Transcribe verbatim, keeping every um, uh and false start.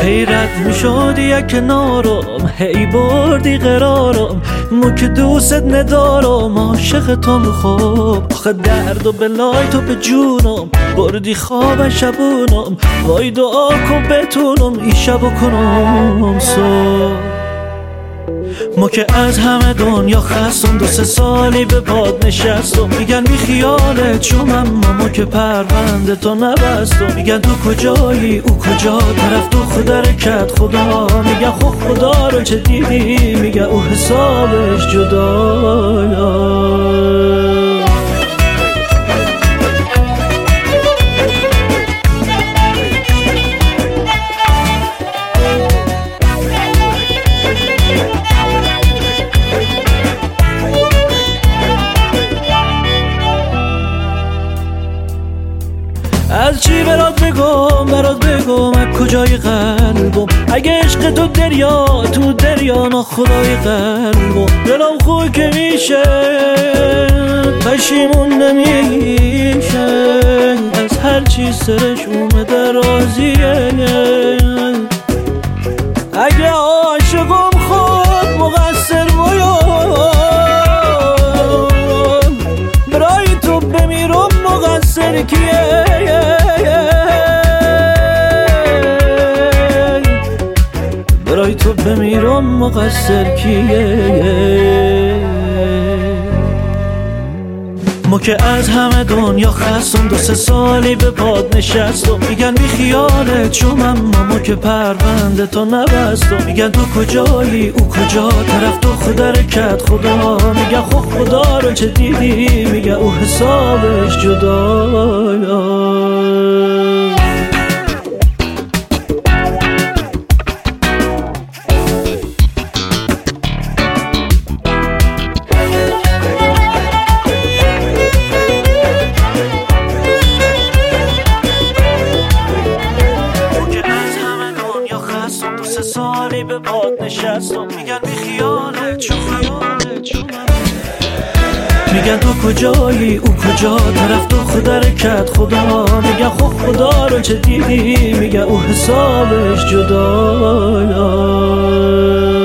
هی رد میشدی یک کنارم، هی بردی قرارم، مو که دوست ندارم، عاشق تو خوب. آخه درد و بلای تو به جونم، بردی خواب شبونم، وای دعا کن بتونم این شبو کنم صبح. ما که از همه دنیا خستم، دو سه سالی به باد نشستم، میگن بی خیالت شم، اما ما که پرونده تو نبستم. میگن تو کجایی او کجا، طرف تو خود رکت خدا، میگن خب خدا رو چه دیدی، میگن او حسابش جدا. از چی برات بگم برات بگم از کجای قلبم، اگه عشق تو دریا تو دریا ناخدای قلبم. دلم خوی که میشه پشیمون نمیشه، از هر چی سرش اومده راضیه. اگه عاشقم خود مقصر باید، برای تو بمیرم مقصر کیه؟ برای تو بمیرم مقصر کیه؟ ما که از همه دنیا خستم، دو سه سالی به باد نشستم، میگن بی خیالت شم، اما ما که پرونده تو نبستم. میگن تو کجایی او کجا، طرف تو خود رکت خدا، میگن خب خدا رو چه دیدی، میگن او حسابش جدا. سالی به باد نشستم، میگن بی خیالت شو خیالت شو. میگن تو کجایی او کجا، طرف تو خود رکت خدا، میگن خب خدا رو چه دیدی، میگن او حسابش جدا.